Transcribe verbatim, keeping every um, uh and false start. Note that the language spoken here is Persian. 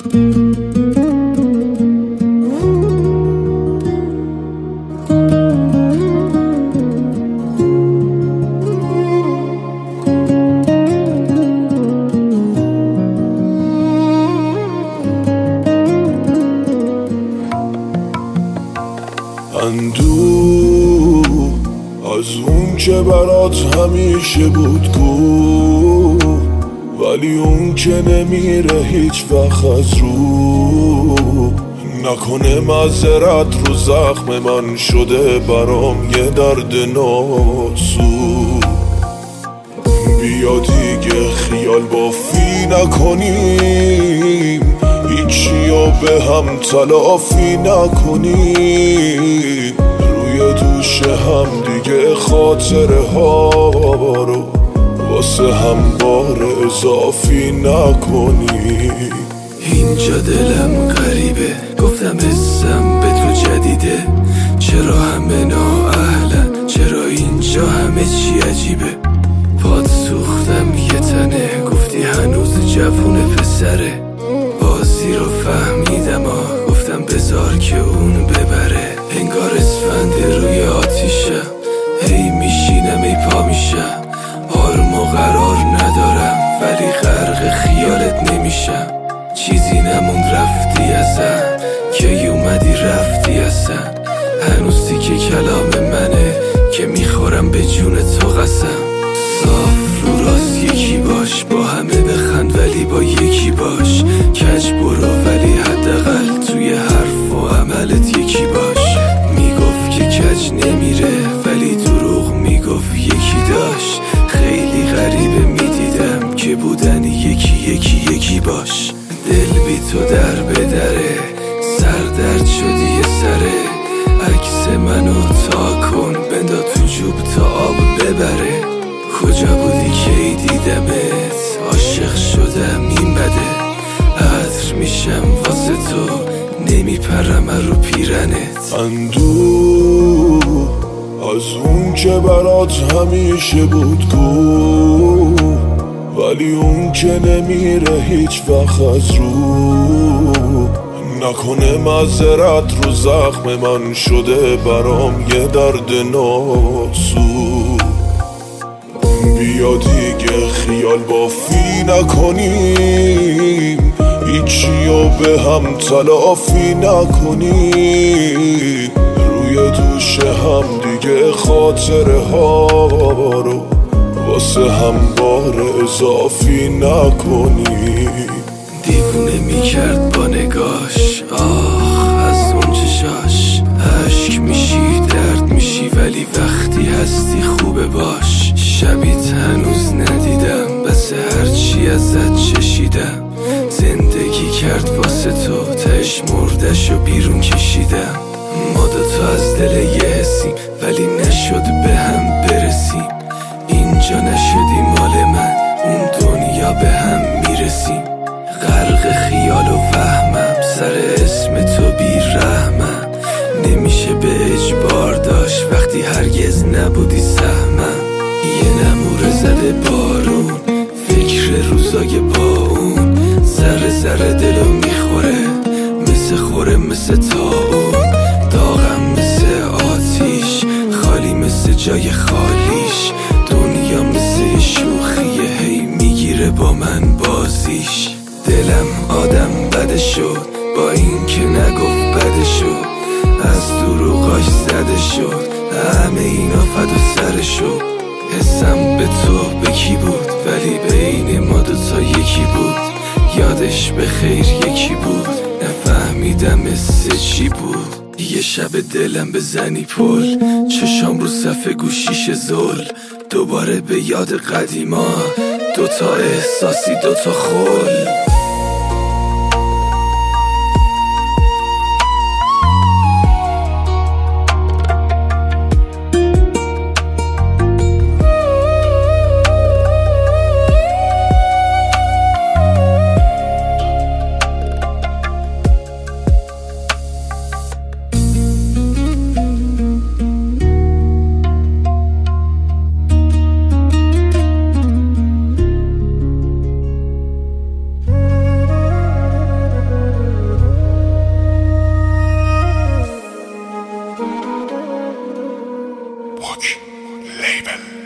اندوه از اون که برات همیشه بود کو، ولی اون که نمیره هیچ وقت از رو. نکنه معذرت رو زخم من شده برام یه درد ناسو. بیا دیگه خیال بافی نکنیم، هیچیو به هم تلافی نکنیم. روی دوش هم دیگه خاطره ها رو واسه هم بار اضافی نکنیم. اینجا دلم غریبه، گفتم اسم به تو جدیده. چرا همه نااهلن، چرا اینجا همه چی عجیبه. پاد سوختم یه تنه، گفتی هنوز جوونه پسره. بازی رو فهمیدم آه، گفتم بذار که اون ببره. انگار اسفند روی آتیشم، هی میشینم ای پا میشم. آروم و قرار ندارم ولی غرق خیالت نمیشم. چیزی نموند رفتی ازم، که اومدی رفتی ازم. هنوز تیکه کلام منه که میخورم به جون تو قسم. صاف رو راست یکی باش، با همه بخند ولی با یکی باش. کج برو ولی حداقل توی حرف و عملت یکی باش. میگفت که کج نمیره ولی دروغ میگفت یکی داشت. خیلی غریبه میدیدم که بودن یکی یکی یکی باش. دل بی تو در بدره، سردرد شدی یه سره. عکس منو تا کن بندا تو جوب تا آب ببره. کجا بودی که دیدمت، عاشق شدم این بده. عطر میشم واسه تو، نمیپرم رو پیرنت. اندوه از اون که برات همیشه بود کو، ولی اون که نمیره هیچ وقت از رو. نکنه معذرت رو زخم من شده برام یه درد ناسو. بیا دیگه خیال بافی نکنیم، هیچیو به هم تلافی نکنیم. روی دوش هم دیگه خاطره ها رو واسه هم بار اضافی نکنیم. دیوونه میکرد با نگاش، آخ از اون چشاش. عشق میشی درد میشی ولی وقتی هستی خوبه باش. شبیت هنوز ندیدم بس هرچی ازت چشیدم. زندگی کرد واسه تو، تش مردش و بیرون کشیدم. ما دوتا از دل یه حسیم ولی نشد به هم برسیم. اینجا نشدی مال من، اون دنیا به هم میرسیم. غرق خیال و وهمم، سر اسم تو بی رحمم. نمیشه به اجبار داشت وقتی هرگز نبودی سهمم. یه نموره زده بارون، فکر روزای با اون. ذره ذره دلو میخوره، مثل خوره مثل تاون. داغم مثل آتیش، خالی مثل جای خالیش. دنیا مثل شوخیه، هی میگیره با من بازیش. دلم آدم بده شد، با این که نگفت بده شد. از دروغاش زده شد، همه اینا فدا سر شد. حسم به تو به کی بود، ولی بین ما دوتا یکی بود. یادش به خیر یکی بود، نفهمیدم مثل چی بود. یه شب دلم بزنی پل، چشام رو صفحه گوشیش زل. دوباره به یاد قدیما، دوتا احساسی دوتا خل. Book Label.